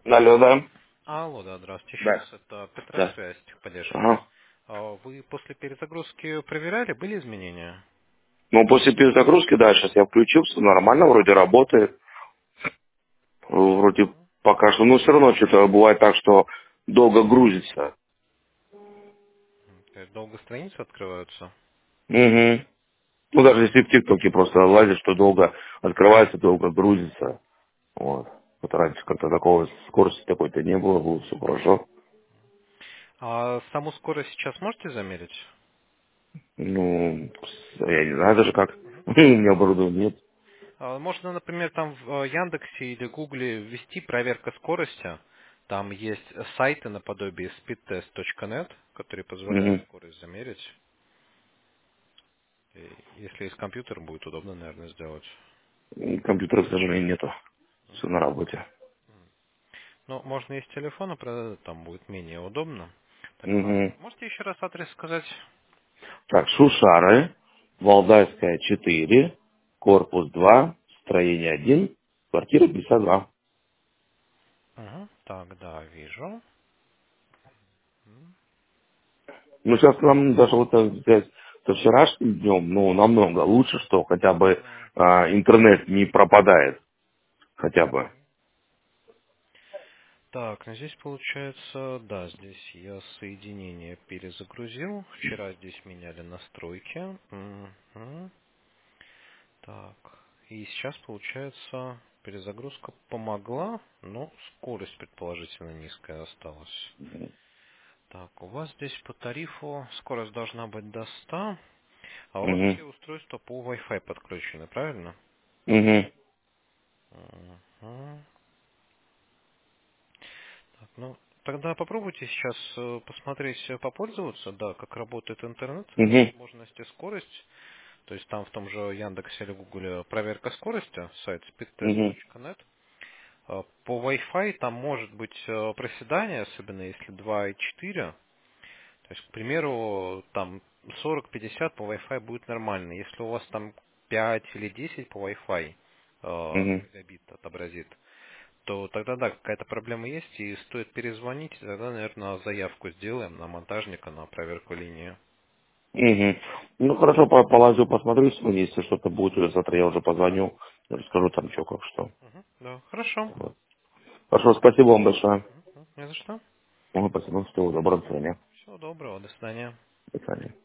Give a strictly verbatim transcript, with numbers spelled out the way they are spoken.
Алло, да? Алло, да, здравствуйте еще Да. раз. Это Петра Да. связь, техподдержка. Ага. А Вы после перезагрузки проверяли, были изменения? Ну, после перезагрузки, да, сейчас я включился, нормально, вроде работает. Вроде пока что, но все равно что-то бывает так, что долго грузится. То есть долго страницы открываются? Угу. Ну, даже если в ТикТоке просто лазишь, что долго открывается, долго грузится. Вот. Вот раньше как-то такого скорости такой-то не было, было все хорошо. А саму скорость сейчас можете замерить? Ну, я не знаю даже как. У меня оборудования нет. А Можно, например, там в э, Яндексе или Гугле ввести проверка скорости. Там есть сайты наподобие speedtest точка нет, которые позволяют Угу. скорость замерить. И если есть компьютер, будет удобно, наверное, сделать. Компьютера, к сожалению, нету. Все на работе. Ну, можно и с телефона, правда, там будет менее удобно. Так, а Угу. можете еще раз адрес сказать? Так, Шушары, Валдайская четыре, корпус два, строение один, квартира пятьдесят два. Ага, так, да, вижу. М, Ну, сейчас нам даже вот так взять со вчерашним днем, ну, намного лучше, что хотя бы м. а, интернет не пропадает, хотя бы. Так, ну здесь получается, да, здесь я соединение перезагрузил. Вчера здесь меняли настройки. Мгм. Так, и сейчас получается перезагрузка помогла, но скорость предположительно низкая осталась. Так, у вас здесь по тарифу скорость должна быть до ста. А у вас Угу. все устройства по Wi-Fi подключены, правильно? Угу. Мгм. Так, ну, тогда попробуйте сейчас э, посмотреть, э, попользоваться, да, как работает интернет, Угу. возможности, скорость. То есть там в том же Яндексе или Гугле проверка скорости, сайт speedtest Угу. точка нет. А По Wi-Fi там может быть э, проседание, особенно если два и четыре. То есть, к примеру, там сорок пятьдесят по Wi-Fi будет нормально. Если у вас там пять или десять по Wi-Fi э, Угу. мегабит отобразит, то тогда да, какая-то проблема есть, и стоит перезвонить, и тогда, наверное, заявку сделаем на монтажника на проверку линии. Угу. Ну, хорошо, по- полазю, посмотрю сегодня, если что-то будет, или завтра я уже позвоню, расскажу там что, как что. Мгм, да, хорошо. Вот. Хорошо, спасибо вам большое. Мгм, не за что. Ну, спасибо, всего доброго, до свидания. Всего доброго, до свидания. До свидания.